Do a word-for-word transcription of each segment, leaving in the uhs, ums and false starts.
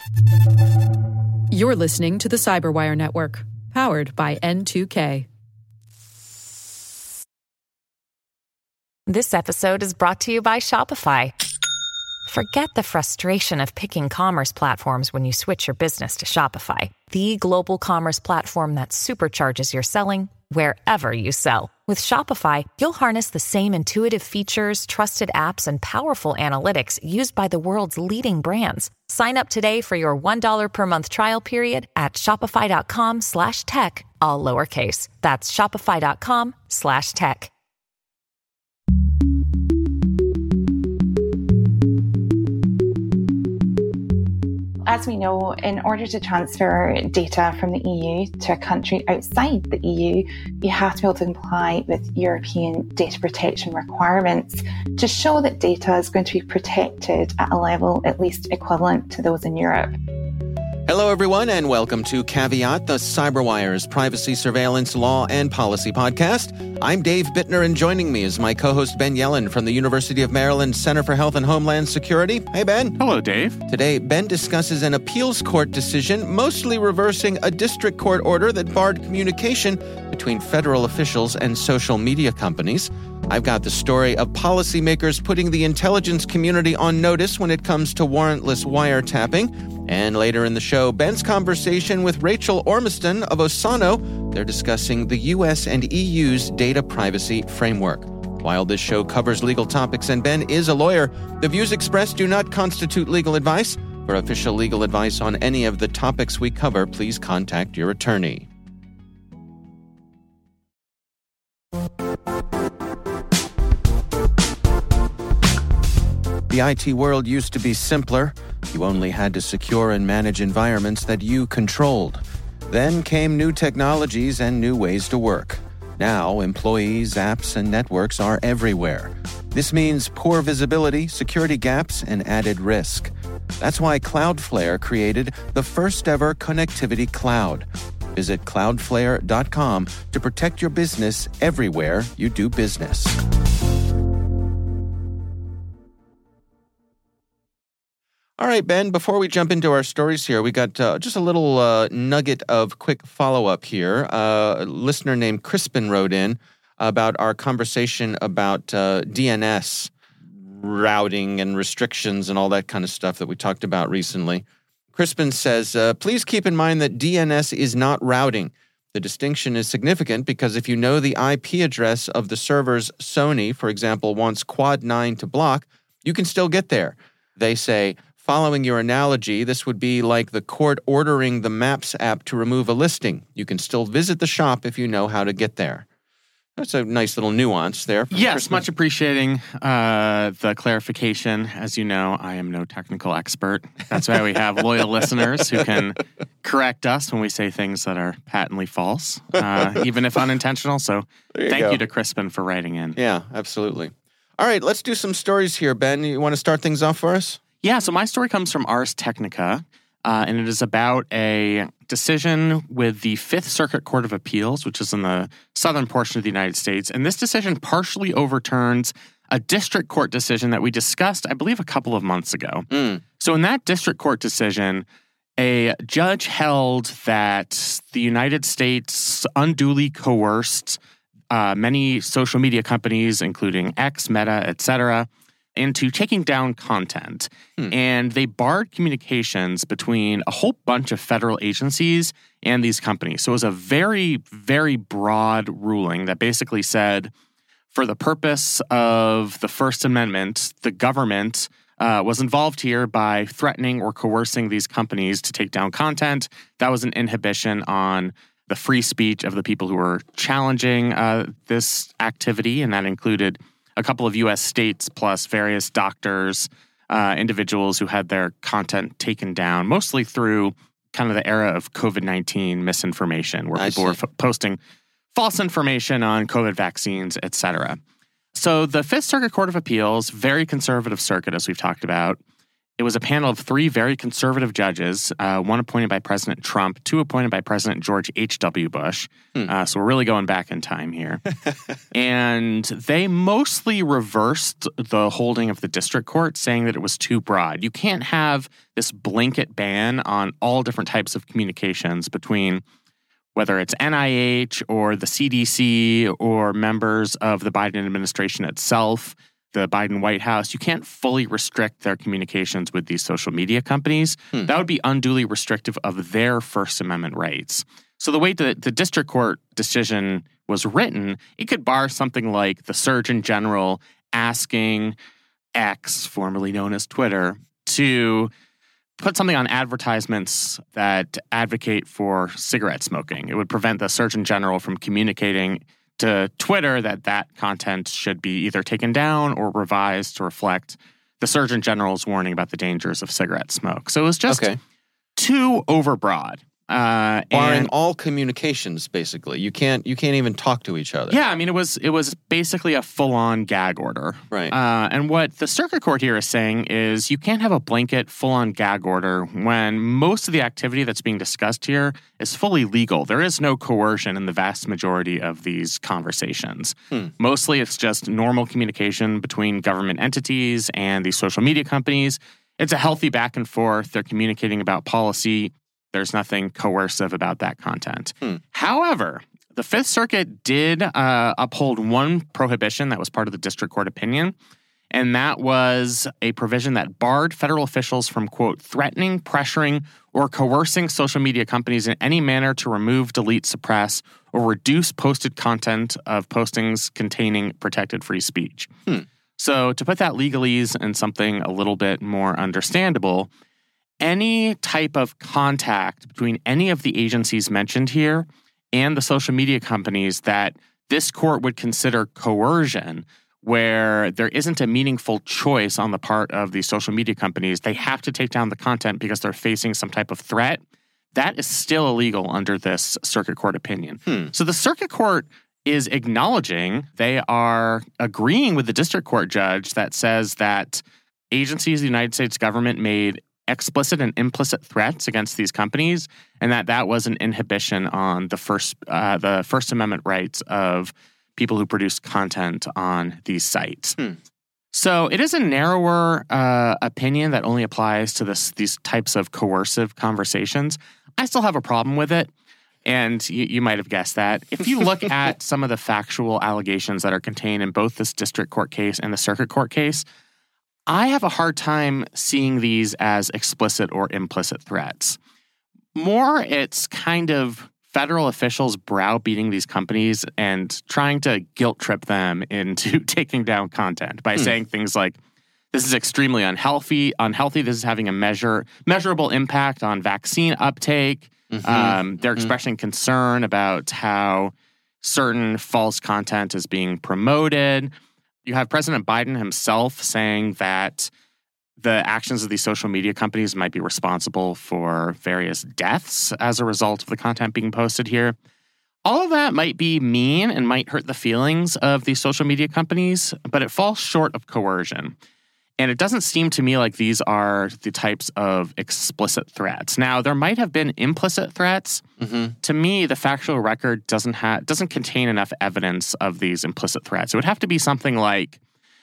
You're listening to the Cyberwire Network, powered by N two K. This episode is brought to you by Shopify. Forget the frustration of picking commerce platforms when you switch your business to Shopify, the global commerce platform that supercharges your selling wherever you sell. With Shopify, you'll harness the same intuitive features, trusted apps, and powerful analytics used by the world's leading brands. Sign up today for your one dollar per month trial period at shopify.com slash tech, all lowercase. That's shopify.com slash tech. As we know, in order to transfer data from the E U to a country outside the E U, you have to be able to comply with European data protection requirements to show that data is going to be protected at a level at least equivalent to those in Europe. Hello, everyone, and welcome to Caveat, the CyberWire's privacy, surveillance, law, and policy podcast. I'm Dave Bittner, and joining me is my co-host Ben Yellen from the University of Maryland Center for Health and Homeland Security. Hey, Ben. Hello, Dave. Today, Ben discusses an appeals court decision mostly reversing a district court order that barred communication between federal officials and social media companies. I've got the story of policymakers putting the intelligence community on notice when it comes to warrantless wiretapping. And later in the show, Ben's conversation with Rachel Ormiston of Osano. They're discussing the U S and E U's data privacy framework. While this show covers legal topics and Ben is a lawyer, the views expressed do not constitute legal advice. For official legal advice on any of the topics we cover, please contact your attorney. The I T world used to be simpler. You only had to secure and manage environments that you controlled. Then came new technologies and new ways to work. Now, employees, apps, and networks are everywhere. This means poor visibility, security gaps, and added risk. That's why Cloudflare created the first-ever connectivity cloud. Visit cloudflare dot com to protect your business everywhere you do business. All right, Ben, before we jump into our stories here, we got uh, just a little uh, nugget of quick follow-up here. Uh, a listener named Crispin wrote in about our conversation about uh, D N S routing and restrictions and all that kind of stuff that we talked about recently. Crispin says, uh, please keep in mind that D N S is not routing. The distinction is significant because if you know the I P address of the servers Sony, for example, wants Quad nine to block, you can still get there. They say, following your analogy, this would be like the court ordering the Maps app to remove a listing. You can still visit the shop if you know how to get there. That's a nice little nuance there. Yes, Christmas. Much appreciating uh, the clarification. As you know, I am no technical expert. That's why we have loyal listeners who can correct us when we say things that are patently false, uh, even if unintentional. So you thank go. you to Crispin for writing in. Yeah, absolutely. All right, let's do some stories here, Ben. You want to start things off for us? Yeah, so my story comes from Ars Technica, uh, and it is about a decision with the Fifth Circuit Court of Appeals, which is in the southern portion of the United States. And this decision partially overturns a district court decision that we discussed, I believe, a couple of months ago. Mm. So in that district court decision, a judge held that the United States unduly coerced uh, many social media companies, including X, Meta, et cetera, into taking down content. Hmm. And they barred communications between a whole bunch of federal agencies and these companies. So it was a very, very broad ruling that basically said, for the purpose of the First Amendment, the government uh, was involved here by threatening or coercing these companies to take down content. That was an inhibition on the free speech of the people who were challenging uh, this activity, and that included a couple of U S states plus various doctors, uh, individuals who had their content taken down, mostly through kind of the era of COVID nineteen misinformation, where I people see. were f- posting false information on COVID vaccines, et cetera. So the Fifth Circuit Court of Appeals, very conservative circuit, as we've talked about, It was a panel of three very conservative judges, uh, one appointed by President Trump, two appointed by President George H W. Bush. Hmm. Uh, so we're really going back in time here. And they mostly reversed the holding of the district court, saying that it was too broad. You can't have this blanket ban on all different types of communications between whether it's N I H or the C D C or members of the Biden administration itself, the Biden White House. You can't fully restrict their communications with these social media companies. Hmm. That would be unduly restrictive of their First Amendment rights. So the way that the district court decision was written, it could bar something like the Surgeon General asking X, formerly known as Twitter, to put something on advertisements that advocate for cigarette smoking. It would prevent the Surgeon General from communicating to Twitter that that content should be either taken down or revised to reflect the Surgeon General's warning about the dangers of cigarette smoke. So it was just okay. too overbroad. Uh, Barring and, all communications, basically. You can't you can't even talk to each other. Yeah, I mean, it was it was basically a full-on gag order. Right. Uh, and what the circuit court here is saying is you can't have a blanket full-on gag order when most of the activity that's being discussed here is fully legal. There is no coercion in the vast majority of these conversations. Hmm. Mostly it's just normal communication between government entities and these social media companies. It's a healthy back and forth. They're communicating about policy. There's nothing coercive about that content. Hmm. However, the Fifth Circuit did uh, uphold one prohibition that was part of the district court opinion, and that was a provision that barred federal officials from, quote, threatening, pressuring, or coercing social media companies in any manner to remove, delete, suppress, or reduce posted content of postings containing protected free speech. Hmm. So to put that legalese in something a little bit more understandable, any type of contact between any of the agencies mentioned here and the social media companies that this court would consider coercion, where there isn't a meaningful choice on the part of these social media companies, they have to take down the content because they're facing some type of threat, that is still illegal under this circuit court opinion. Hmm. So the circuit court is acknowledging, they are agreeing with the district court judge that says that agencies of the United States government made explicit and implicit threats against these companies, and that that was an inhibition on the first uh, the First Amendment rights of people who produce content on these sites. Hmm. So it is a narrower uh, opinion that only applies to this these types of coercive conversations. I still have a problem with it, and you, you might have guessed that. If you look at some of the factual allegations that are contained in both this district court case and the circuit court case, I have a hard time seeing these as explicit or implicit threats. More, it's kind of federal officials browbeating these companies and trying to guilt trip them into taking down content by hmm. saying things like, this is extremely unhealthy, unhealthy, this is having a measure measurable impact on vaccine uptake. Mm-hmm. Um, they're mm-hmm. expressing concern about how certain false content is being promoted. You have President Biden himself saying that the actions of these social media companies might be responsible for various deaths as a result of the content being posted here. All of that might be mean and might hurt the feelings of these social media companies, but it falls short of coercion. And it doesn't seem to me like these are the types of explicit threats. Now, there might have been implicit threats. Mm-hmm. To me, the factual record doesn't have doesn't contain enough evidence of these implicit threats. It would have to be something like,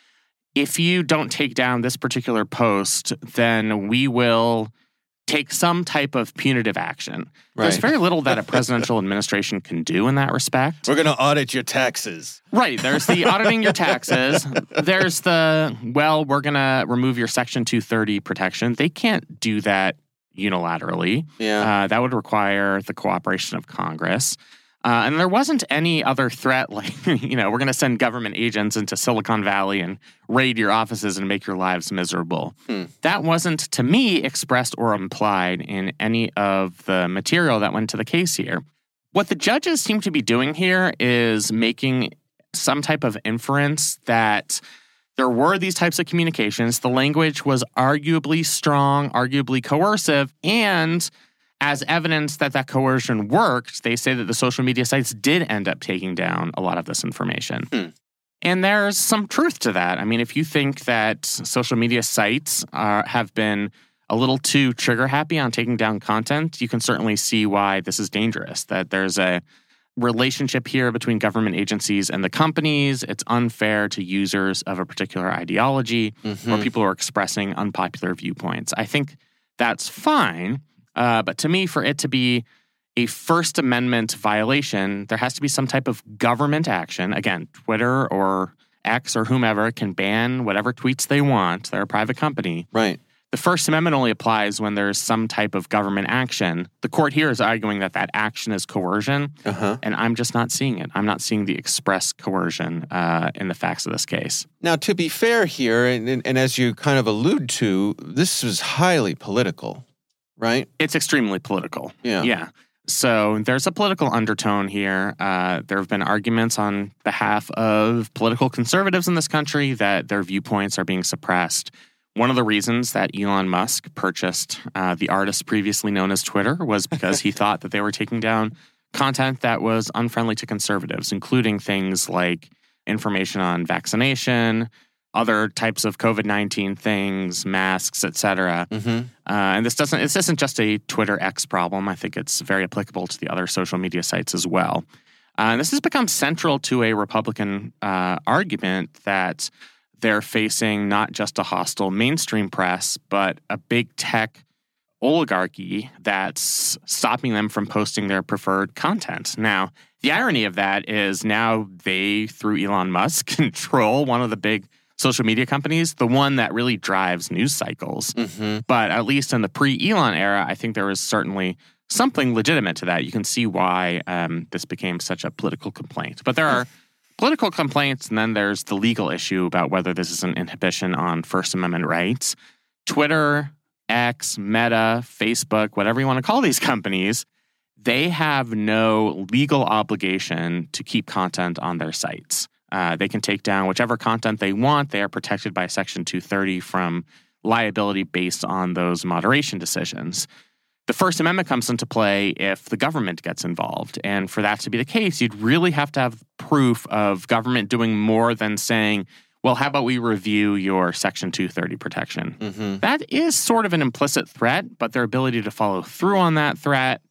if you don't take down this particular post, then we will take some type of punitive action. Right. There's very little that a presidential administration can do in that respect. We're going to audit your taxes. Right. There's the auditing your taxes. There's the, well, we're going to remove your Section two thirty protection. They can't do that unilaterally. Yeah. Uh, that would require the cooperation of Congress. Uh, and there wasn't any other threat like, you know, we're going to send government agents into Silicon Valley and raid your offices and make your lives miserable. Hmm. That wasn't, to me, expressed or implied in any of the material that went to the case here. What the judges seem to be doing here is making some type of inference that there were these types of communications. The language was arguably strong, arguably coercive, and as evidence that that coercion worked, they say that the social media sites did end up taking down a lot of this information. Hmm. And there's some truth to that. I mean, if you think that social media sites are, have been a little too trigger happy on taking down content, you can certainly see why this is dangerous, that there's a relationship here between government agencies and the companies. It's unfair to users of a particular ideology mm-hmm. or people who are expressing unpopular viewpoints. I think that's fine, uh, but to me, for it to be a First Amendment violation, there has to be some type of government action. Again, Twitter or X or whomever can ban whatever tweets they want. They're a private company. Right. The First Amendment only applies when there's some type of government action. The court here is arguing that that action is coercion, uh-huh. and I'm just not seeing it. I'm not seeing the express coercion uh, in the facts of this case. Now, to be fair here, and, and, and as you kind of allude to, this is highly political, right? It's extremely political. Yeah. Yeah. So there's a political undertone here. Uh, there have been arguments on behalf of political conservatives in this country that their viewpoints are being suppressed. One of the reasons that Elon Musk purchased uh, the artist previously known as Twitter was because he thought that they were taking down content that was unfriendly to conservatives, including things like information on vaccination, other types of COVID nineteen things, masks, et cetera. Mm-hmm. Uh, and this doesn't, this isn't just a Twitter X problem. I think it's very applicable to the other social media sites as well. Uh, and this has become central to a Republican uh, argument that they're facing not just a hostile mainstream press, but a big tech oligarchy that's stopping them from posting their preferred content. Now, the irony of that is now they, through Elon Musk, control one of the big social media companies, the one that really drives news cycles. Mm-hmm. But at least in the pre-Elon era, I think there was certainly something legitimate to that. You can see why um, this became such a political complaint. But there are political complaints, and then there's the legal issue about whether this is an inhibition on First Amendment rights. Twitter, X, Meta, Facebook, whatever you want to call these companies, they have no legal obligation to keep content on their sites. Uh, they can take down whichever content they want. They are protected by Section two thirty from liability based on those moderation decisions. The First Amendment comes into play if the government gets involved. And for that to be the case, you'd really have to have proof of government doing more than saying, well, how about we review your Section two thirty protection? Mm-hmm. That is sort of an implicit threat, but their ability to follow through on that threat,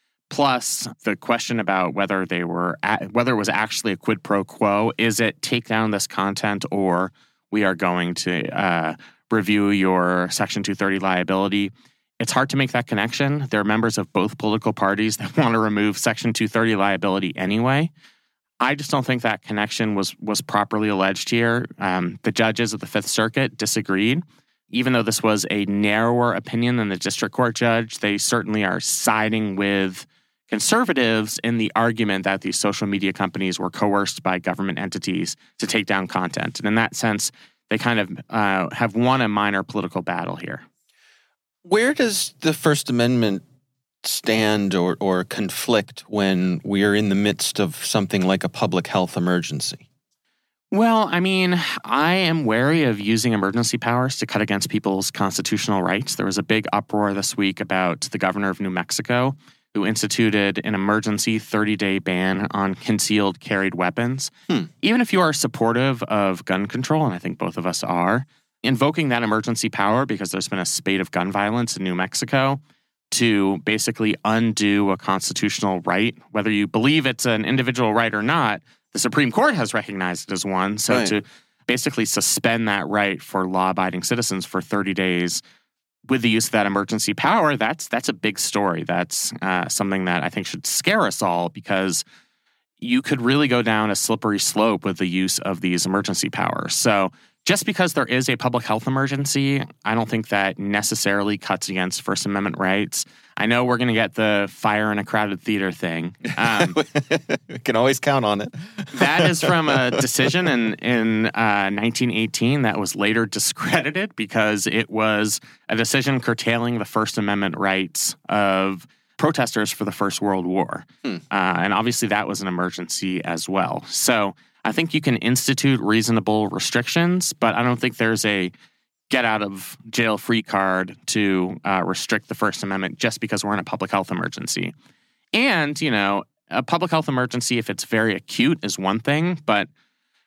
plus the question about whether they were at, whether it was actually a quid pro quo, is it take down this content or we are going to uh, review your Section two thirty liability? It's hard to make that connection. There are members of both political parties that want to remove Section two thirty liability anyway. I just don't think that connection was was properly alleged here. Um, the judges of the Fifth Circuit disagreed. Even though this was a narrower opinion than the district court judge, they certainly are siding with conservatives in the argument that these social media companies were coerced by government entities to take down content. And in that sense, they kind of uh, have won a minor political battle here. Where does the First Amendment stand or, or conflict when we are in the midst of something like a public health emergency? Well, I mean, I am wary of using emergency powers to cut against people's constitutional rights. There was a big uproar this week about the governor of New Mexico who instituted an emergency thirty-day ban on concealed carried weapons. Hmm. Even if you are supportive of gun control, and I think both of us are, invoking that emergency power because there's been a spate of gun violence in New Mexico to basically undo a constitutional right, whether you believe it's an individual right or not, the Supreme Court has recognized it as one. So right. to basically suspend that right for law-abiding citizens for thirty days with the use of that emergency power, that's that's a big story. That's uh, something that I think should scare us all because you could really go down a slippery slope with the use of these emergency powers. So just because there is a public health emergency, I don't think that necessarily cuts against First Amendment rights. I know we're going to get the fire in a crowded theater thing. Um, we can always count on it. That is from a decision in, in uh, nineteen eighteen that was later discredited because it was a decision curtailing the First Amendment rights of protesters for the First World War. Hmm. Uh, and obviously that was an emergency as well. So I think you can institute reasonable restrictions, but I don't think there's a get out of jail free card to uh, restrict the First Amendment just because we're in a public health emergency. And, you know, a public health emergency, if it's very acute, is one thing, but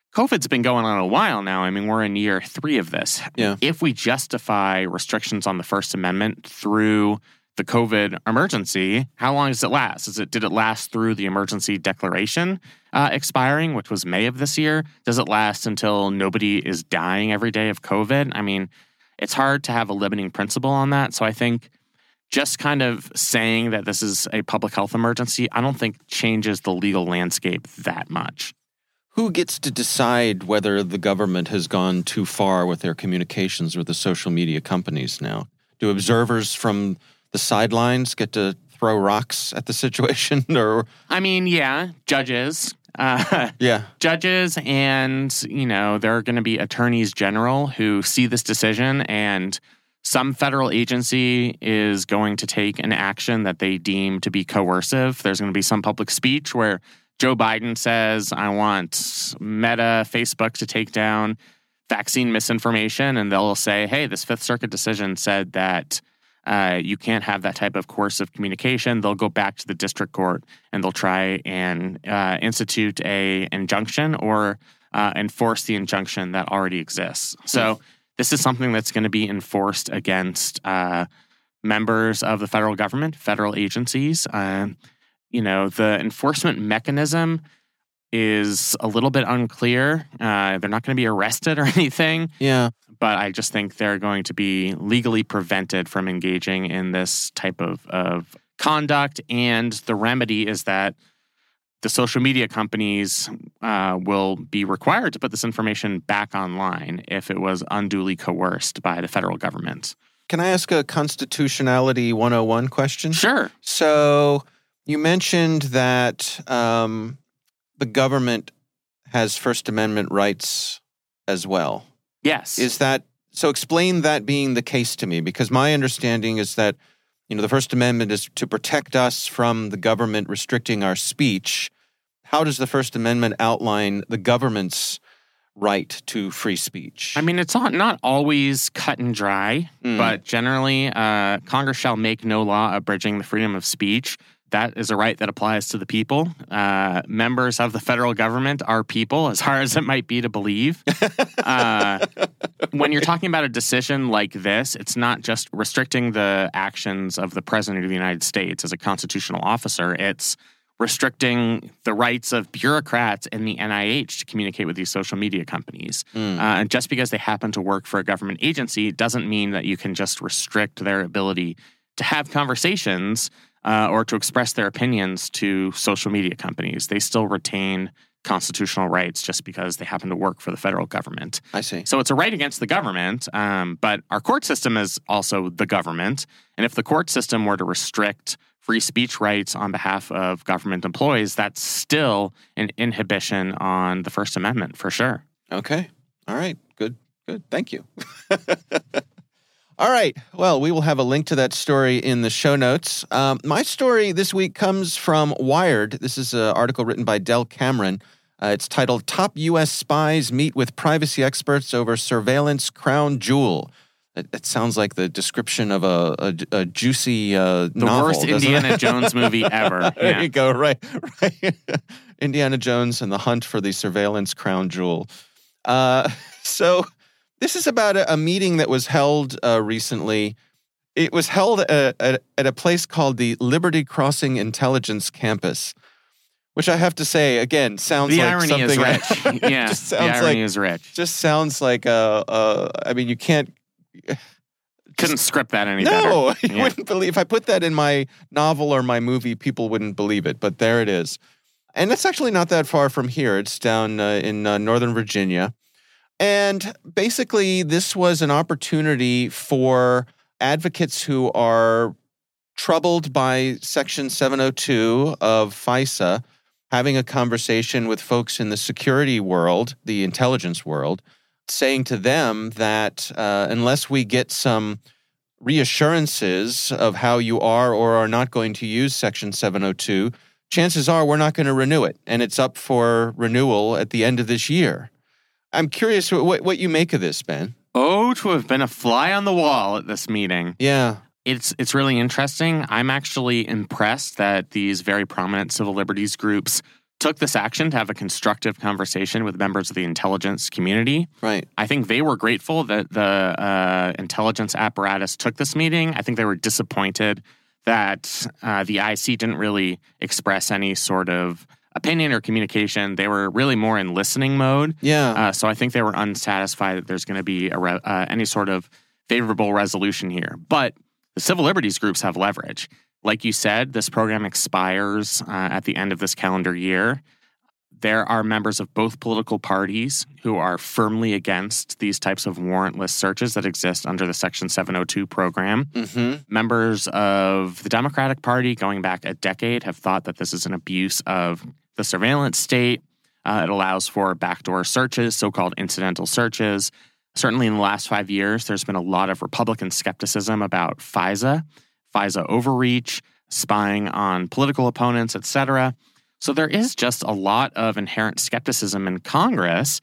COVID's been going on a while now. I mean, we're in year three of this. Yeah. If we justify restrictions on the First Amendment through the COVID emergency, how long does it last? Is it did it last through the emergency declaration uh, expiring, which was May of this year? Does it last until nobody is dying every day of COVID? I mean, it's hard to have a limiting principle on that. So I think just kind of saying that this is a public health emergency, I don't think changes the legal landscape that much. Who gets to decide whether the government has gone too far with their communications with the social media companies now? Do observers from the sidelines get to throw rocks at the situation? Or I mean, yeah, judges. Uh, yeah. Judges and, you know, there are going to be attorneys general who see this decision, and some federal agency is going to take an action that they deem to be coercive. There's going to be some public speech where Joe Biden says, I want Meta, Facebook to take down vaccine misinformation, and they'll say, hey, this Fifth Circuit decision said that uh, you can't have that type of coercive communication. They'll go back to the district court, and they'll try and uh, institute a injunction or uh, enforce the injunction that already exists. So this is something that's going to be enforced against uh, members of the federal government, federal agencies. Uh, you know, the enforcement mechanism is a little bit unclear. Uh, they're not going to be arrested or anything. Yeah. But I just think they're going to be legally prevented from engaging in this type of, of conduct. And the remedy is that the social media companies uh, will be required to put this information back online if it was unduly coerced by the federal government. Can I ask a constitutionality one oh one question? Sure. So you mentioned that um, the government has First Amendment rights as well. Yes. Is that so? Explain that being the case to me, because my understanding is that, you know, the First Amendment is to protect us from the government restricting our speech. How does the First Amendment outline the government's right to free speech? I mean, it's not, not always cut and dry, Mm. but generally, uh, Congress shall make no law abridging the freedom of speech. That is a right that applies to the people. Uh, members of the federal government are people, as hard as it might be to believe. Uh, when you're talking about a decision like this, it's not just restricting the actions of the President of the United States as a constitutional officer. It's restricting the rights of bureaucrats in the N I H to communicate with these social media companies. Mm. Uh, and just because they happen to work for a government agency doesn't mean that you can just restrict their ability to have conversations uh, or to express their opinions to social media companies. They still retain constitutional rights just because they happen to work for the federal government. I see. So it's a right against the government, um, but our court system is also the government. And if the court system were to restrict free speech rights on behalf of government employees, that's still an inhibition on the First Amendment, for sure. Okay. All right. Good. Good. Thank you. All right. Well, we will have a link to that story in the show notes. Um, my story this week comes from Wired. This is an article written by Del Cameron. Uh, it's titled, Top U S Spies Meet with Privacy Experts Over Surveillance Crown Jewel. It, it sounds like the description of a, a, a juicy uh, the novel. worst Indiana Jones movie ever. Yeah. There you go. Right. Right. Indiana Jones and the Hunt for the Surveillance Crown Jewel. Uh, so... This is about a, a meeting that was held uh, recently. It was held at, at, at a place called the Liberty Crossing Intelligence Campus, which I have to say, again, sounds the like irony something... is rich. Yeah, just the sounds irony like, is rich. Just sounds like, a, a, I mean, you can't... Couldn't script that any no, better. No, you Yeah. wouldn't believe... If I put that in my novel or my movie, people wouldn't believe it, but there it is. And it's actually not that far from here. It's down uh, in uh, Northern Virginia. And basically, this was an opportunity for advocates who are troubled by Section seven oh two of FISA having a conversation with folks in the security world, the intelligence world, saying to them that uh, unless we get some reassurances of how you are or are not going to use Section seven oh two, chances are we're not going to renew it. And it's up for renewal at the end of this year. I'm curious what, what you make of this, Ben. Oh, to have been a fly on the wall at this meeting. Yeah. It's it's really interesting. I'm actually impressed that these very prominent civil liberties groups took this action to have a constructive conversation with members of the intelligence community. Right. I think they were grateful that the uh, intelligence apparatus took this meeting. I think they were disappointed that uh, the I C didn't really express any sort of opinion or communication. They were really more in listening mode. Yeah. Uh, so I think they were unsatisfied that there's going to be a re- uh, any sort of favorable resolution here. But the civil liberties groups have leverage. Like you said, this program expires uh, at the end of this calendar year. There are members of both political parties who are firmly against these types of warrantless searches that exist under the Section seven oh two program. Mm-hmm. Members of the Democratic Party, going back a decade, have thought that this is an abuse of the surveillance state. Uh, it allows for backdoor searches, so-called incidental searches. Certainly in the last five years, there's been a lot of Republican skepticism about FISA. FISA overreach, spying on political opponents, et cetera. So there is just a lot of inherent skepticism in Congress.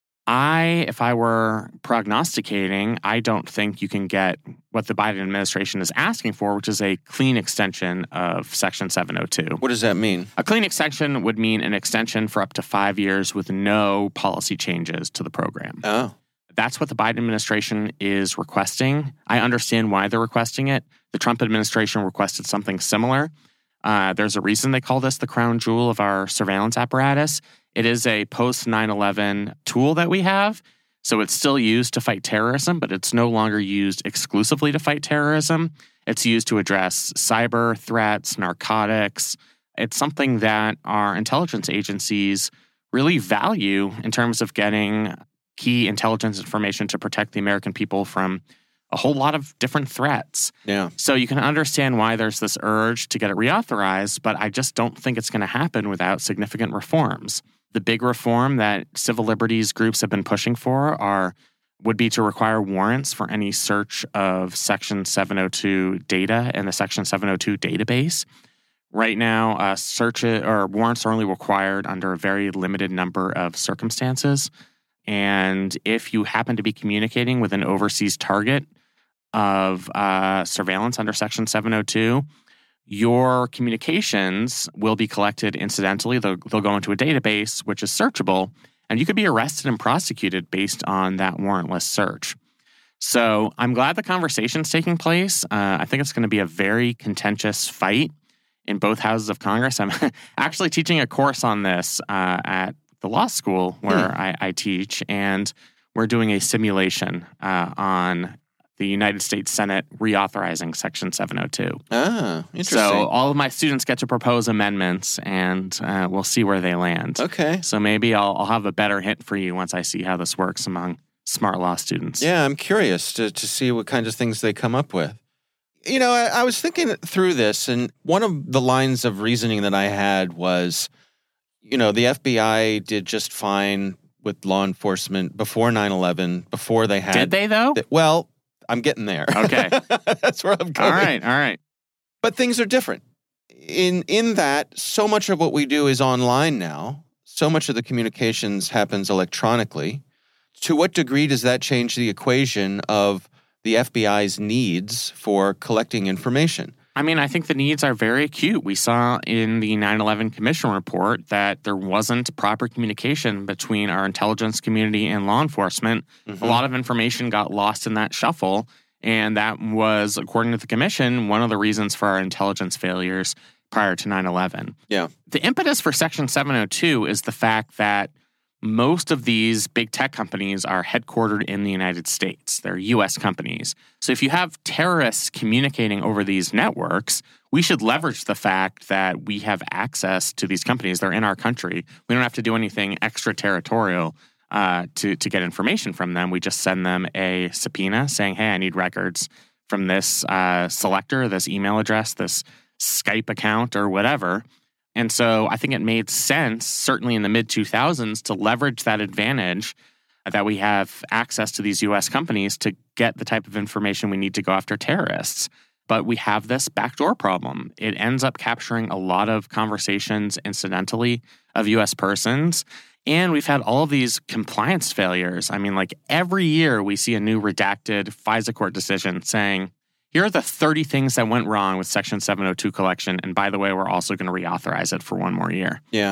I, if I were prognosticating, I don't think you can get what the Biden administration is asking for, which is a clean extension of Section seven oh two. What does that mean? A clean extension would mean an extension for up to five years with no policy changes to the program. Oh. That's what the Biden administration is requesting. I understand why they're requesting it. The Trump administration requested something similar. Uh, there's a reason they call this the crown jewel of our surveillance apparatus. It is a post nine eleven tool that we have. So it's still used to fight terrorism, but it's no longer used exclusively to fight terrorism. It's used to address cyber threats, narcotics. It's something that our intelligence agencies really value in terms of getting key intelligence information to protect the American people from a whole lot of different threats. Yeah. So you can understand why there's this urge to get it reauthorized, but I just don't think it's going to happen without significant reforms. The big reform that civil liberties groups have been pushing for are would be to require warrants for any search of Section seven oh two data in the Section seven oh two database. Right now, uh, search it, or warrants are only required under a very limited number of circumstances. And if you happen to be communicating with an overseas target of uh, surveillance under Section seven oh two, your communications will be collected incidentally. They'll, they'll go into a database, which is searchable, and you could be arrested and prosecuted based on that warrantless search. So I'm glad the conversation's taking place. Uh, I think it's going to be a very contentious fight in both houses of Congress. I'm actually teaching a course on this uh, at the law school where hmm. I, I teach, and we're doing a simulation uh, on the United States Senate reauthorizing Section seven oh two. Ah, interesting. So all of my students get to propose amendments, and uh, we'll see where they land. Okay. So maybe I'll, I'll have a better hint for you once I see how this works among smart law students. Yeah, I'm curious to, to see what kinds of things they come up with. You know, I, I was thinking through this, and one of the lines of reasoning that I had was, you know, the F B I did just fine with law enforcement before nine eleven, before they had... Did they, though? Th- well, I'm getting there. Okay. That's where I'm going. All right, all right. But things are different. In in that, so much of what we do is online now. So much of the communications happens electronically. To what degree does that change the equation of the F B I's needs for collecting information? I mean, I think the needs are very acute. We saw in the nine eleven Commission report that there wasn't proper communication between our intelligence community and law enforcement. Mm-hmm. A lot of information got lost in that shuffle, and that was, according to the Commission, one of the reasons for our intelligence failures prior to nine eleven. Yeah. The impetus for Section seven oh two is the fact that most of these big tech companies are headquartered in the United States. They're U S companies. So if you have terrorists communicating over these networks, we should leverage the fact that we have access to these companies. They're in our country. We don't have to do anything extraterritorial uh, to, to get information from them. We just send them a subpoena saying, hey, I need records from this uh, selector, this email address, this Skype account, or whatever. And so I think it made sense, certainly in the mid two thousands, to leverage that advantage that we have access to these U S companies to get the type of information we need to go after terrorists. But we have this backdoor problem. It ends up capturing a lot of conversations incidentally of U S persons. And we've had all of these compliance failures. I mean, like every year we see a new redacted FISA court decision saying, here are the thirty things that went wrong with Section seven oh two collection. And by the way, we're also going to reauthorize it for one more year. Yeah.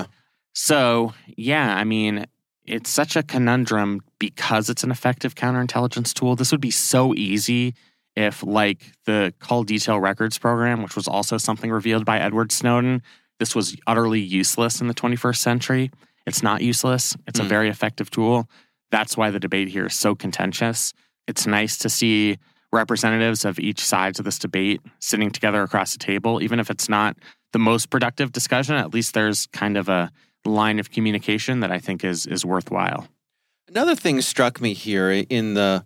So, yeah, I mean, it's such a conundrum because it's an effective counterintelligence tool. This would be so easy if, like the Call Detail Records program, which was also something revealed by Edward Snowden, this was utterly useless in the twenty-first century. It's not useless. It's mm. a very effective tool. That's why the debate here is so contentious. It's nice to see representatives of each sides of this debate sitting together across the table. Even if it's not the most productive discussion, at least there's kind of a line of communication that I think is is worthwhile. Another thing struck me here in the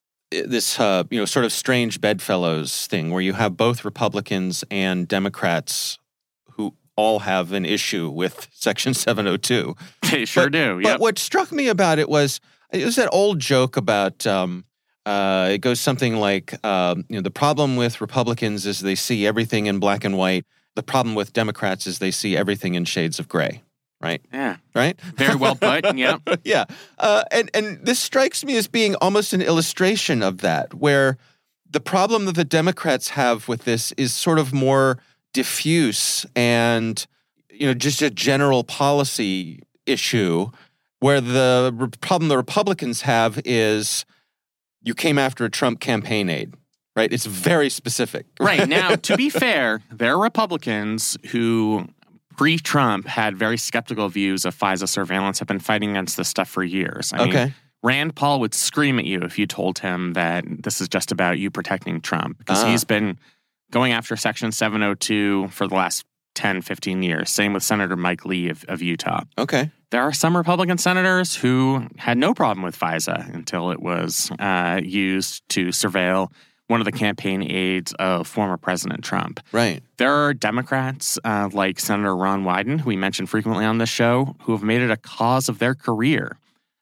this uh, you know sort of strange bedfellows thing, where you have both Republicans and Democrats who all have an issue with Section seven oh two. They sure but, do. Yep. But what struck me about it was it was that old joke about um, uh, it goes something like um, you know the problem with Republicans is they see everything in black and white. The problem with Democrats is they see everything in shades of gray. Right. Yeah. Right. Very well put. Yeah. yeah. Uh, and and this strikes me as being almost an illustration of that, where the problem that the Democrats have with this is sort of more diffuse and, you know, just a general policy issue, where the re- problem the Republicans have is you came after a Trump campaign aide. Right. It's very specific. Right. Now, to be fair, there are Republicans who pre-Trump had very skeptical views of FISA surveillance, have been fighting against this stuff for years. I okay. mean, Rand Paul would scream at you if you told him that this is just about you protecting Trump, because ah. he's been going after Section seven oh two for the last ten, fifteen years. Same with Senator Mike Lee of, of Utah. Okay. There are some Republican senators who had no problem with FISA until it was uh, used to surveil one of the campaign aides of former President Trump. Right. There are Democrats uh, like Senator Ron Wyden, who we mention frequently on this show, who have made it a cause of their career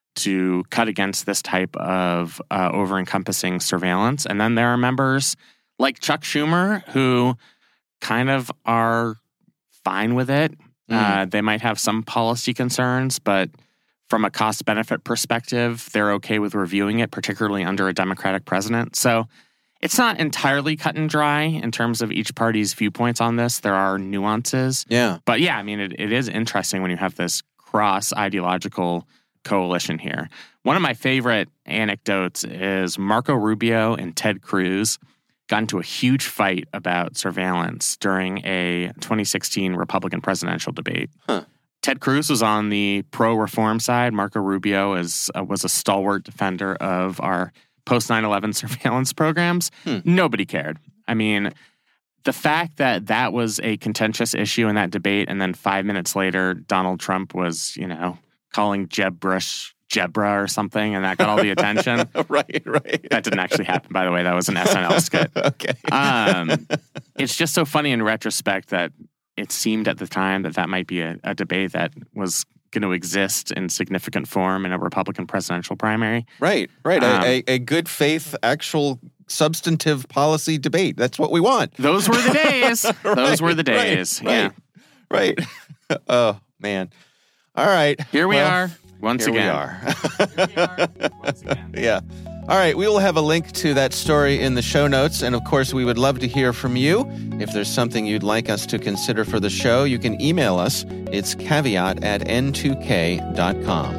to cut against this type of uh, over-encompassing surveillance. And then there are members like Chuck Schumer who kind of are fine with it. Mm. Uh, they might have some policy concerns, but from a cost-benefit perspective, they're okay with reviewing it, particularly under a Democratic president. So it's not entirely cut and dry in terms of each party's viewpoints on this. There are nuances. Yeah. But yeah, I mean, it, it is interesting when you have this cross-ideological coalition here. One of my favorite anecdotes is Marco Rubio and Ted Cruz got into a huge fight about surveillance during a twenty sixteen Republican presidential debate. Huh. Ted Cruz was on the pro-reform side. Marco Rubio is, uh, was a stalwart defender of our post nine eleven surveillance programs. Hmm. Nobody cared. I mean, the fact that that was a contentious issue in that debate, and then five minutes later, Donald Trump was, you know, calling Jeb Bush Jebra or something, and that got all the attention. right, right. That didn't actually happen, by the way. That was an S N L skit. okay. um, it's just so funny in retrospect that it seemed at the time that that might be a, a debate that was going to exist in significant form in a Republican presidential primary. Right, right. Um, a, a, a good faith, actual substantive policy debate. That's what we want. Those were the days. right, Those were the days. Right, yeah. Right. right. Oh, man. All right. Here we well, are once here again. We are. Here we are once again. Yeah. All right, we will have a link to that story in the show notes. And of course, we would love to hear from you. If there's something you'd like us to consider for the show, you can email us. It's caveat at n two k dot com.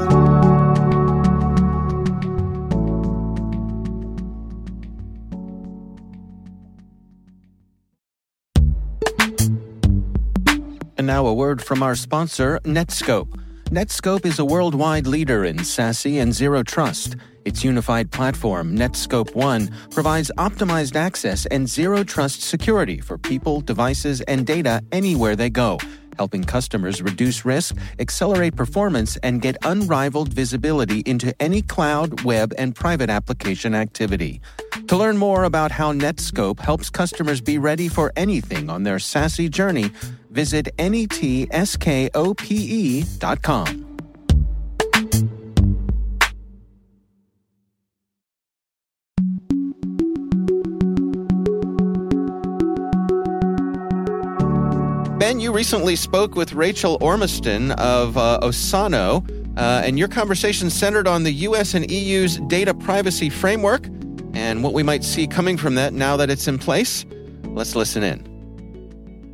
And now a word from our sponsor, Netscope. Netscope is a worldwide leader in SASE and Zero Trust. Its unified platform, Netscope One, provides optimized access and zero trust security for people, devices, and data anywhere they go, helping customers reduce risk, accelerate performance, and get unrivaled visibility into any cloud, web, and private application activity. To learn more about how Netscope helps customers be ready for anything on their SASE journey, visit netskope dot com. Ben, you recently spoke with Rachel Ormiston of uh, Osano, uh, and your conversation centered on the U S and E U's data privacy framework and what we might see coming from that now that it's in place. Let's listen in.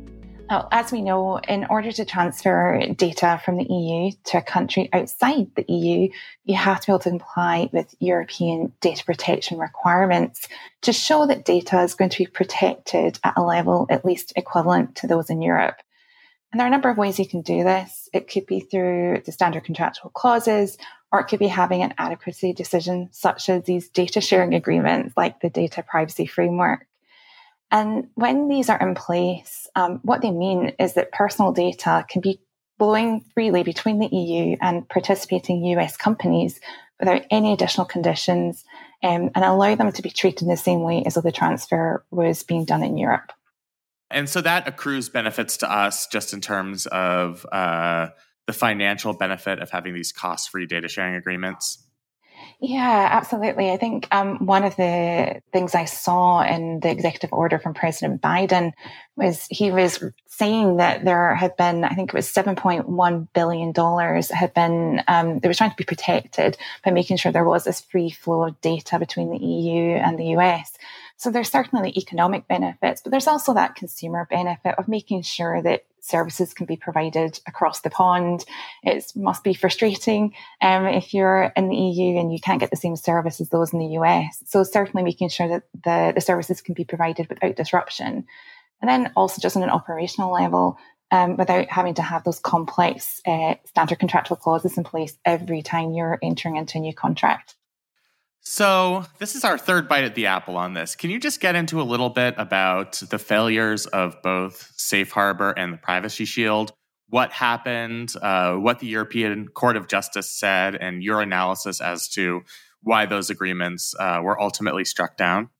Oh, as we know, in order to transfer data from the E U to a country outside the E U, you have to be able to comply with European data protection requirements to show that data is going to be protected at a level at least equivalent to those in Europe. And there are a number of ways you can do this. It could be through the standard contractual clauses, or it could be having an adequacy decision, such as these data sharing agreements like the Data Privacy Framework. And when these are in place, um, what they mean is that personal data can be flowing freely between the E U and participating U S companies without any additional conditions, um, and allow them to be treated in the same way as though the transfer was being done in Europe. And so that accrues benefits to us just in terms of uh, the financial benefit of having these cost-free data sharing agreements. Yeah, absolutely. I think um, one of the things I saw in the executive order from President Biden was he was saying that there had been, I think it was seven point one billion dollars had been, um, they were trying to be protected by making sure there was this free flow of data between the E U and the U S. So there's certainly economic benefits, but there's also that consumer benefit of making sure that services can be provided across the pond. It must be frustrating um, if you're in the E U and you can't get the same service as those in the U S. So certainly making sure that the, the services can be provided without disruption. And then also just on an operational level, um, without having to have those complex uh, standard contractual clauses in place every time you're entering into a new contract. So this is our third bite at the apple on this. Can you just get into a little bit about the failures of both Safe Harbor and the Privacy Shield? What happened, uh, what the European Court of Justice said, and your analysis as to why those agreements uh, were ultimately struck down?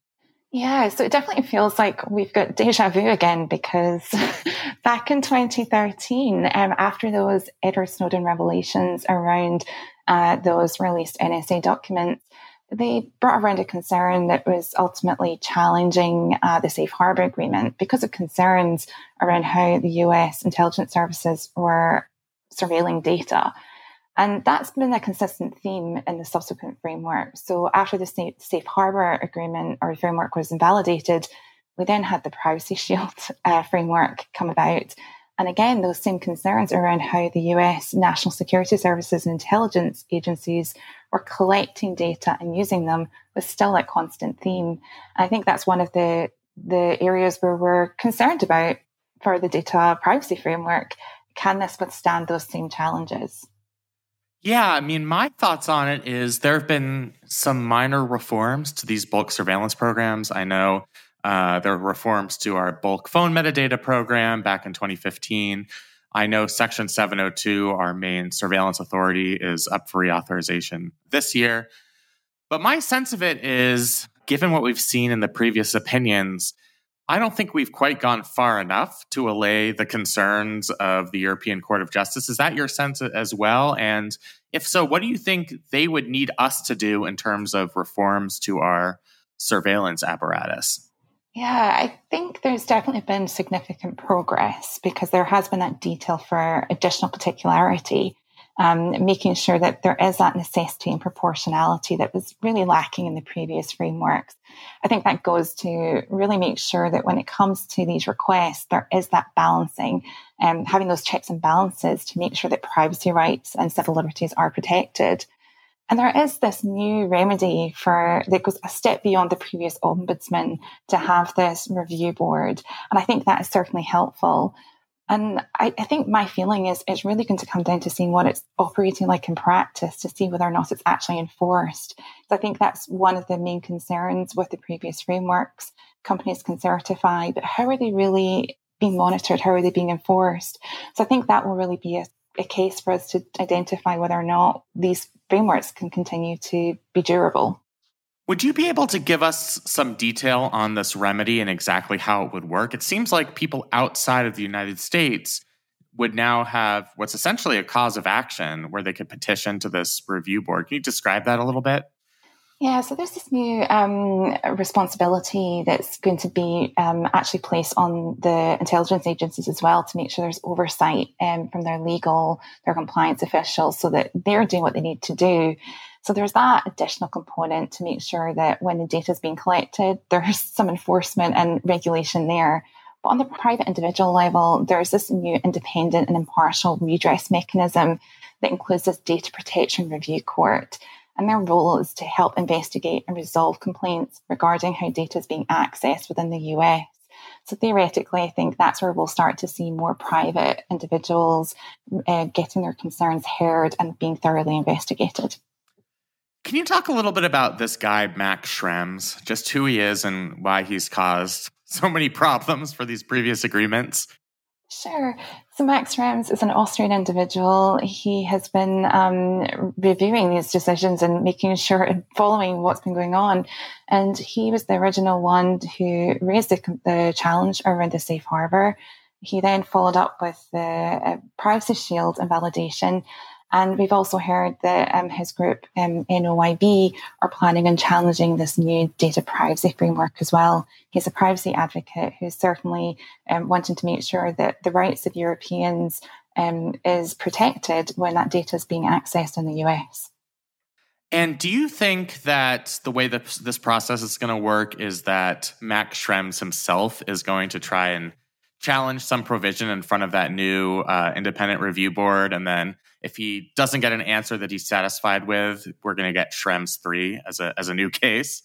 Yeah, so it definitely feels like we've got deja vu again, because back in twenty thirteen, um, after those Edward Snowden revelations around uh, those released N S A documents, they brought around a concern that was ultimately challenging uh, the Safe Harbor Agreement because of concerns around how the U S intelligence services were surveilling data. And that's been a consistent theme in the subsequent framework. So after the Safe Harbor Agreement or framework was invalidated, we then had the Privacy Shield uh, framework come about. And again, those same concerns around how the U S national security services and intelligence agencies were collecting data and using them was still a constant theme. And I think that's one of the, the areas where we're concerned about for the data privacy framework. Can this withstand those same challenges? Yeah, I mean, my thoughts on it is there have been some minor reforms to these bulk surveillance programs. I know uh, there are reforms to our bulk phone metadata program back in twenty fifteen. I know Section seven oh two, our main surveillance authority, is up for reauthorization this year. But my sense of it is, given what we've seen in the previous opinions, I don't think we've quite gone far enough to allay the concerns of the European Court of Justice. Is that your sense as well? And if so, what do you think they would need us to do in terms of reforms to our surveillance apparatus? Yeah, I think there's definitely been significant progress because there has been that detail for additional particularity, um, making sure that there is that necessity and proportionality that was really lacking in the previous frameworks. I think that goes to really make sure that when it comes to these requests, there is that balancing, um, having those checks and balances to make sure that privacy rights and civil liberties are protected. And there is this new remedy for that goes a step beyond the previous ombudsman to have this review board. And I think that is certainly helpful. And I, I think my feeling is it's really going to come down to seeing what it's operating like in practice to see whether or not it's actually enforced. So I think that's one of the main concerns with the previous frameworks. Companies can certify, but how are they really being monitored? How are they being enforced? So I think that will really be a, a case for us to identify whether or not these frameworks can continue to be durable. Would you be able to give us some detail on this remedy and exactly how it would work? It seems like people outside of the United States would now have what's essentially a cause of action where they could petition to this review board. Can you describe that a little bit? Yeah, so there's this new um, responsibility that's going to be um, actually placed on the intelligence agencies as well to make sure there's oversight um, from their legal, their compliance officials so that they're doing what they need to do. So there's that additional component to make sure that when the data is being collected, there's some enforcement and regulation there. But on the private individual level, there's this new independent and impartial redress mechanism that includes this data protection review court. And their role is to help investigate and resolve complaints regarding how data is being accessed within the U S. So theoretically, I think that's where we'll start to see more private individuals uh, getting their concerns heard and being thoroughly investigated. Can you talk a little bit about this guy, Max Schrems, just who he is and why he's caused so many problems for these previous agreements? Sure. So Max Schrems is an Austrian individual. He has been um, reviewing these decisions and making sure and following what's been going on. And he was the original one who raised the, the challenge around the safe harbour. He then followed up with the uh, Privacy Shield invalidation. And we've also heard that um, his group, um, N O I B, are planning on challenging this new data privacy framework as well. He's a privacy advocate who's certainly um, wanting to make sure that the rights of Europeans um, is protected when that data is being accessed in the U S. And do you think that the way that this process is going to work is that Max Schrems himself is going to try and challenge some provision in front of that new uh, independent review board, and then if he doesn't get an answer that he's satisfied with, we're going to get Schrems three as a as a new case?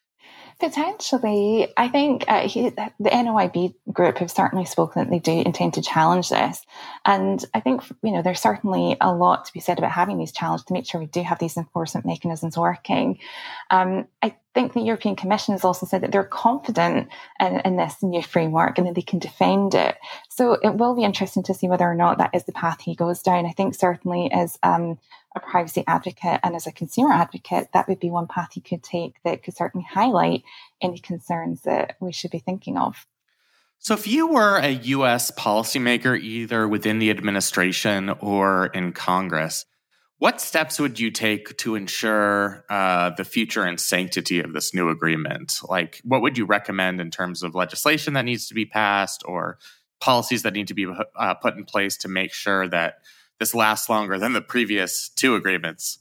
Potentially. I think uh, he, the N O I B group have certainly spoken that they do intend to challenge this. And I think, you know, there's certainly a lot to be said about having these challenges to make sure we do have these enforcement mechanisms working. Um, I think the European Commission has also said that they're confident in, in this new framework and that they can defend it. So it will be interesting to see whether or not that is the path he goes down. I think certainly as um, a privacy advocate and as a consumer advocate, that would be one path he could take that could certainly highlight any concerns that we should be thinking of. So if you were a U S policymaker, either within the administration or in Congress, what steps would you take to ensure uh, the future and sanctity of this new agreement? Like, what would you recommend in terms of legislation that needs to be passed or policies that need to be uh, put in place to make sure that this lasts longer than the previous two agreements?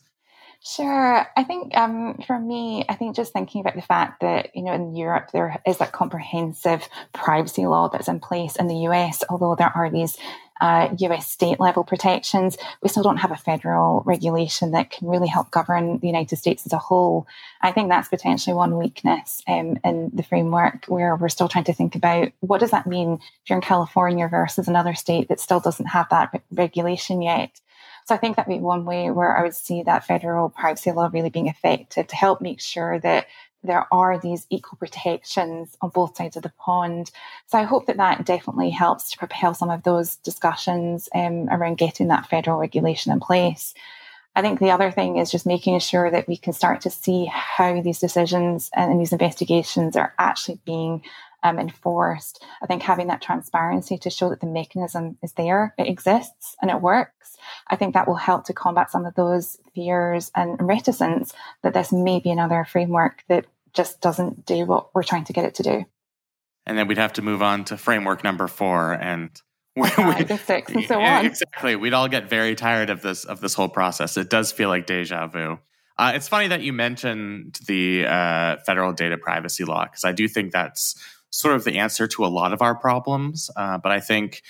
Sure. I think um, for me, I think just thinking about the fact that, you know, in Europe, there is that comprehensive privacy law that's in place. In the U S, although there are these uh, U S state level protections, we still don't have a federal regulation that can really help govern the United States as a whole. I think that's potentially one weakness um, in the framework, where we're still trying to think about what does that mean if you're in California versus another state that still doesn't have that re- regulation yet. So I think that'd be one way where I would see that federal privacy law really being effective to help make sure that there are these equal protections on both sides of the pond. So I hope that that definitely helps to propel some of those discussions um, around getting that federal regulation in place. I think the other thing is just making sure that we can start to see how these decisions and these investigations are actually being Um, enforced. I think having that transparency to show that the mechanism is there, it exists and it works, I think that will help to combat some of those fears and reticence that this may be another framework that just doesn't do what we're trying to get it to do. And then we'd have to move on to framework number four and we, Five and six and so on. Exactly. We'd all get very tired of this of this whole process. It does feel like deja vu. Uh, it's funny that you mentioned the uh, federal data privacy law, because I do think that's sort of the answer to a lot of our problems. Uh, but I think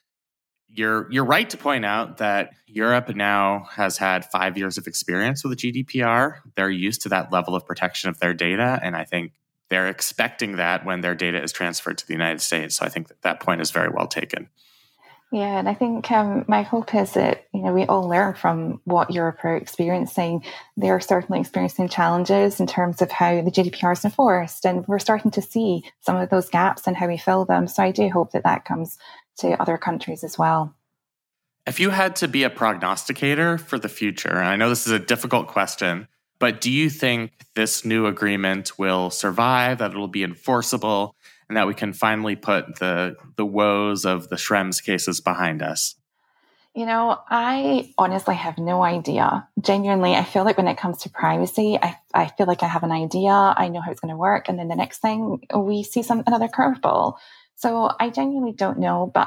you're you're right to point out that Europe now has had five years of experience with the G D P R. They're used to that level of protection of their data, and I think they're expecting that when their data is transferred to the United States. So I think that, that point is very well taken. Yeah, and I think um, my hope is that, you know, we all learn from what Europe are experiencing. They're certainly experiencing challenges in terms of how the G D P R is enforced, and we're starting to see some of those gaps and how we fill them. So I do hope that that comes to other countries as well. If you had to be a prognosticator for the future, and I know this is a difficult question, but do you think this new agreement will survive, that it'll be enforceable, and that we can finally put the the woes of the Schrems cases behind us? You know, I honestly have no idea. Genuinely, I feel like when it comes to privacy, I, I feel like I have an idea. I know how it's going to work. And then the next thing, we see some another curveball. So I genuinely don't know. But I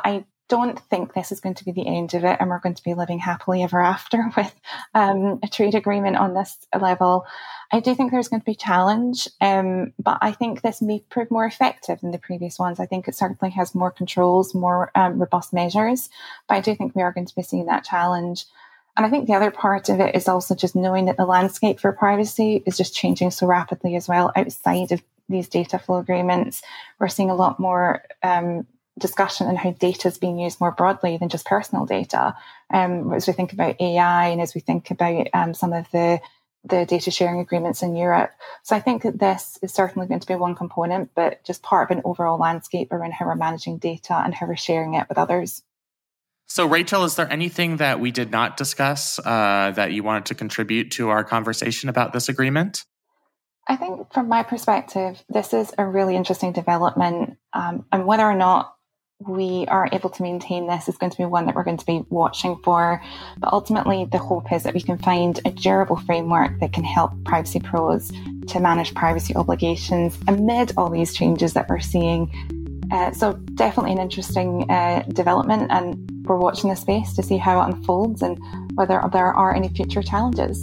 don't think this is going to be the end of it and we're going to be living happily ever after with um, a trade agreement on this level. I do think there's going to be challenge, um, but I think this may prove more effective than the previous ones. I think it certainly has more controls, more um, robust measures, but I do think we are going to be seeing that challenge. And I think the other part of it is also just knowing that the landscape for privacy is just changing so rapidly as well outside of these data flow agreements. We're seeing a lot more um, discussion on how data is being used more broadly than just personal data. Um, as we think about A I and as we think about um, some of the, the data sharing agreements in Europe. So I think that this is certainly going to be one component, but just part of an overall landscape around how we're managing data and how we're sharing it with others. So, Rachel, is there anything that we did not discuss uh, that you wanted to contribute to our conversation about this agreement? I think from my perspective, this is a really interesting development, um, and whether or not we are able to maintain this is going to be one that we're going to be watching for. But ultimately, the hope is that we can find a durable framework that can help privacy pros to manage privacy obligations amid all these changes that we're seeing. Uh, so definitely an interesting uh, development, and we're watching the space to see how it unfolds and whether there are any future challenges.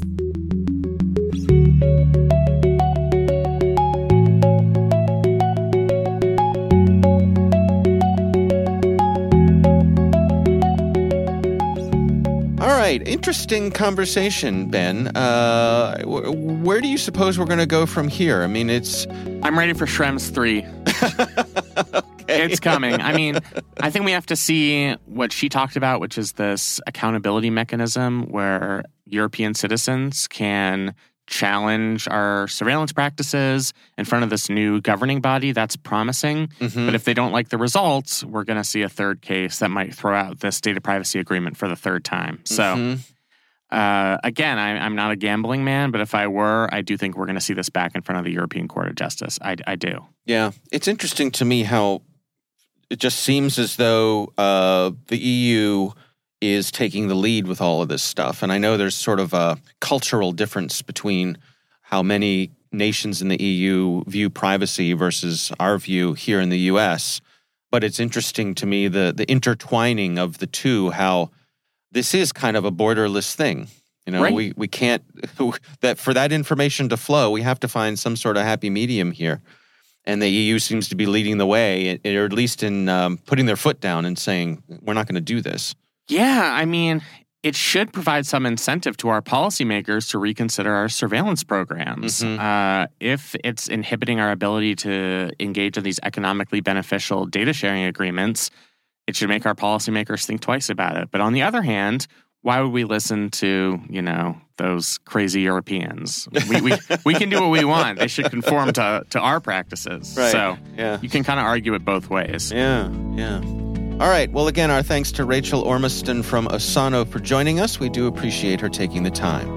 All right, interesting conversation, Ben. Uh, where do you suppose we're going to go from here? I mean, it's... I'm ready for Schrems three. Okay. It's coming. I mean, I think we have to see what she talked about, which is this accountability mechanism where European citizens can challenge our surveillance practices in front of this new governing body. That's promising. Mm-hmm. But if they don't like the results, we're going to see a third case that might throw out this data privacy agreement for the third time. So, mm-hmm. uh, again, I, I'm not a gambling man, but if I were, I do think we're going to see this back in front of the European Court of Justice. I, I do. Yeah. It's interesting to me how it just seems as though uh, the E U is taking the lead with all of this stuff. And I know there's sort of a cultural difference between how many nations in the E U view privacy versus our view here in the U S. But it's interesting to me the the intertwining of the two, how this is kind of a borderless thing. You know, right. we, we can't, that for that information to flow, we have to find some sort of happy medium here. And the E U seems to be leading the way, or at least in um, putting their foot down and saying, we're not going to do this. Yeah, I mean, it should provide some incentive to our policymakers to reconsider our surveillance programs. Mm-hmm. Uh, if it's inhibiting our ability to engage in these economically beneficial data sharing agreements, it should make our policymakers think twice about it. But on the other hand, why would we listen to, you know, those crazy Europeans? We we, we can do what we want. They should conform to, to our practices. Right. So yeah. You can kind of argue it both ways. Yeah, yeah. All right. Well, again, our thanks to Rachel Ormiston from Asano for joining us. We do appreciate her taking the time.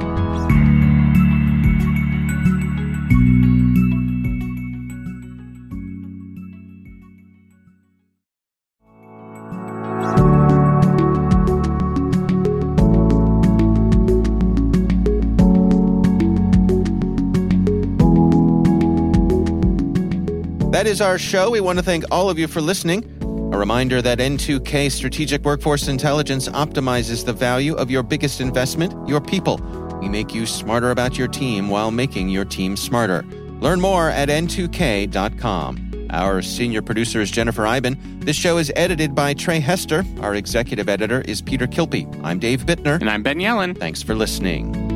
That is our show. We want to thank all of you for listening. A reminder that N two K Strategic Workforce Intelligence optimizes the value of your biggest investment, your people. We make you smarter about your team while making your team smarter. Learn more at N two K dot com. Our senior producer is Jennifer Iben. This show is edited by Trey Hester. Our executive editor is Peter Kilpie. I'm Dave Bittner. And I'm Ben Yellen. Thanks for listening.